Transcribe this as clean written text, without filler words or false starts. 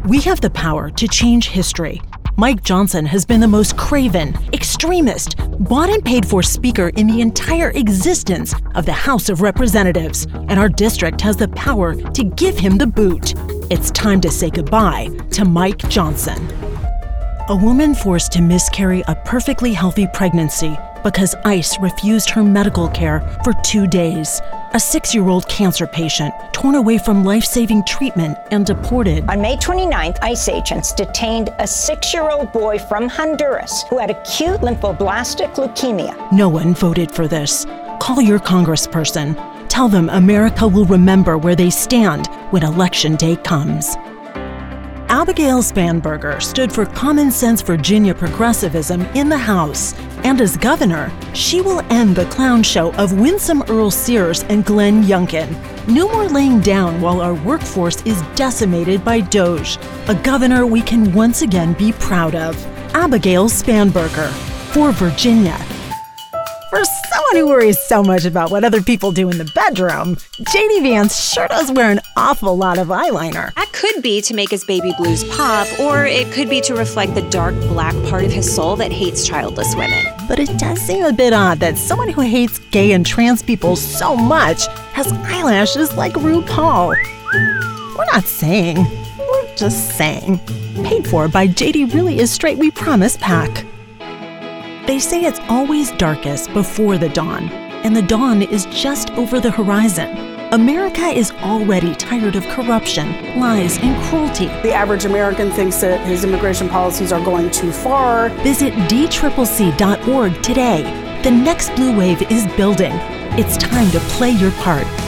We have the power to change history. Mike Johnson has been the most craven, extremist, bought and paid for speaker in the entire existence of the House of Representatives, and our district has the power to give him the boot. It's time to say goodbye to Mike Johnson. A woman forced to miscarry a perfectly healthy pregnancy because ICE refused her medical care for 2 days. A 6-year-old cancer patient torn away from life-saving treatment and deported. On May 29th, ICE agents detained a 6-year-old boy from Honduras who had acute lymphoblastic leukemia. No one voted for this. Call your congressperson. Tell them America will remember where they stand when Election Day comes. Abigail Spanberger stood for common sense Virginia progressivism in the House. And as governor, she will end the clown show of Winsome Earl Sears and Glenn Youngkin. No more laying down while our workforce is decimated by DOGE. A governor we can once again be proud of. Abigail Spanberger, for Virginia. For someone who worries so much about what other people do in the bedroom, JD Vance sure does wear an awful lot of eyeliner. That could be to make his baby blues pop, or it could be to reflect the dark black part of his soul that hates childless women. But it does seem a bit odd that someone who hates gay and trans people so much has eyelashes like RuPaul. We're not saying, we're just saying. Paid for by JD Really Is Straight We Promise pack. They say it's always darkest before the dawn, and the dawn is just over the horizon. America is already tired of corruption, lies, and cruelty. The average American thinks that his immigration policies are going too far. Visit dccc.org today. The next blue wave is building. It's time to play your part